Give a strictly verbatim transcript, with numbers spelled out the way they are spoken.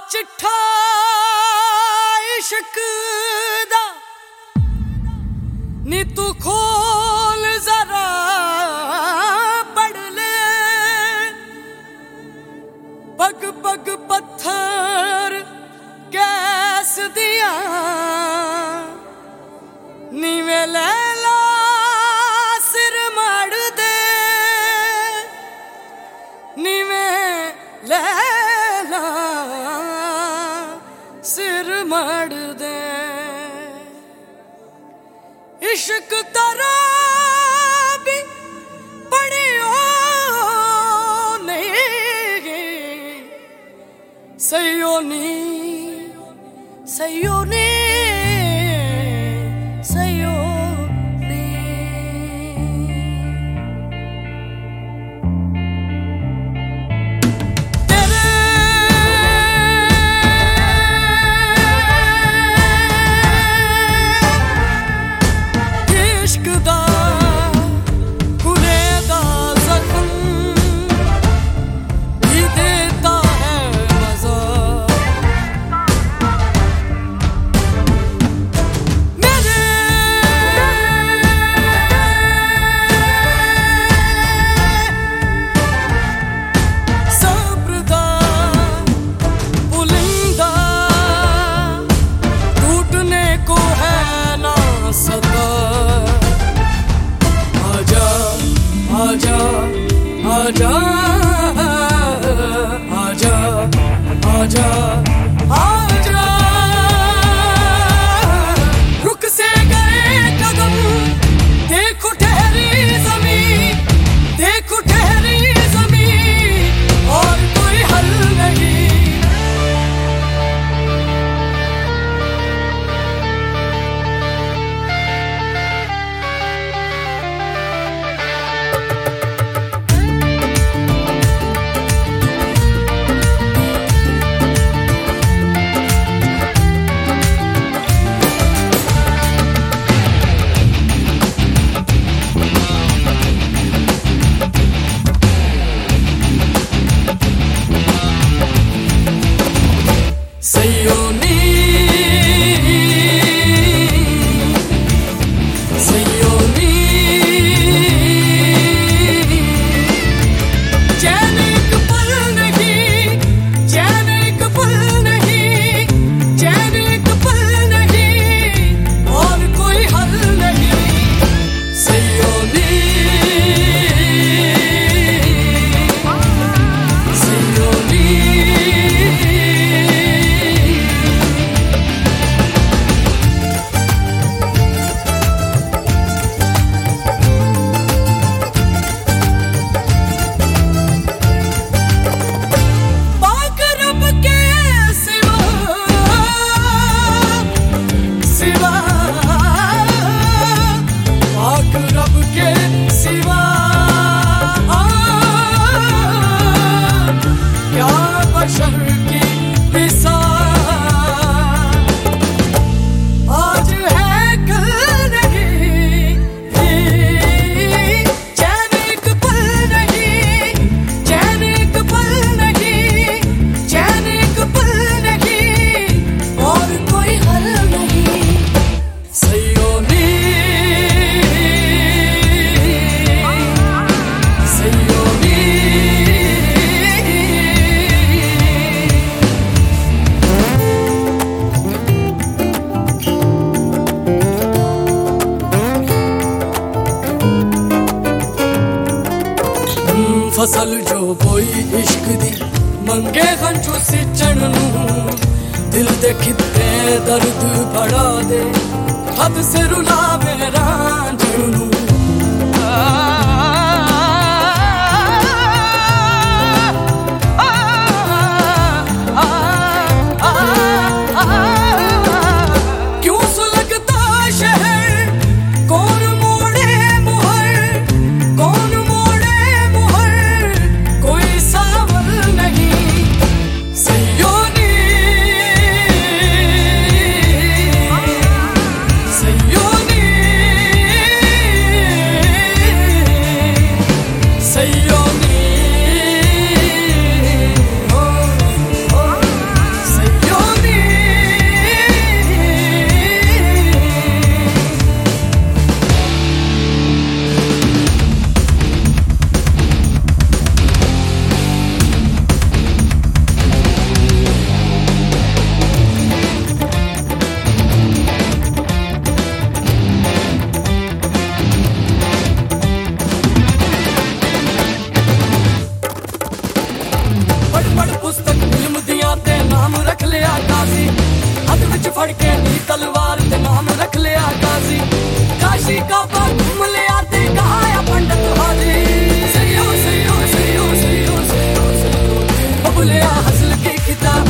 चिट्ठा इश्क दा नी तू खोल जरा पढ़ ले, पग पग पत्थर कैस दिया नीवे लैला सिर मड़ दे, नीवे लैला सिर मड़ दे। इश्क तरा भी पढ़ियो नहीं, सही नी सही नी सही नी। तेरे इश्क दा खुले दा जख्म भी देता है मजा। मेरे सब्र दा बुलंदा टूटने को है ना सता। आजा आजा आजा आजा आजा आजा। रुक से गए कदम देखो ठहरी ज़मीं, देखो ठहरी ज़मीं और कोई हल नहीं। सयोनी सयोनी चैन एक पल नहीं, चैन एक पल नहीं, चैन एक पल नहीं और कोई हल नहीं। सयोनी सयोनी रब के सिवा क्या बशर की पिसा। आज है कल नहीं, चैन एक पल नहीं, चैन एक पल नहीं, चैन एक पल नहीं और कोई हल नहीं। सयोनी फसल जो बोई इश्क दी मंगे खंजू सिचण नूं, दिल दे खिते दर्द बढ़ा दे हद से रुलावे रांझण नूं। क्यों सुलगता शहर कौन मोड़े मुहर, कौन मोड़े मुहर कोई सावल नहीं। सयोनी सयोनी विच फड़ के नी तलवार ते नाम रख लिया गाजी। काशी का बाग घूम लिया ते कहाया पंडित हाजी। सही हो सही हो सही हो सही हो सही हो सही हो, ओ बुलिया हसल की किताब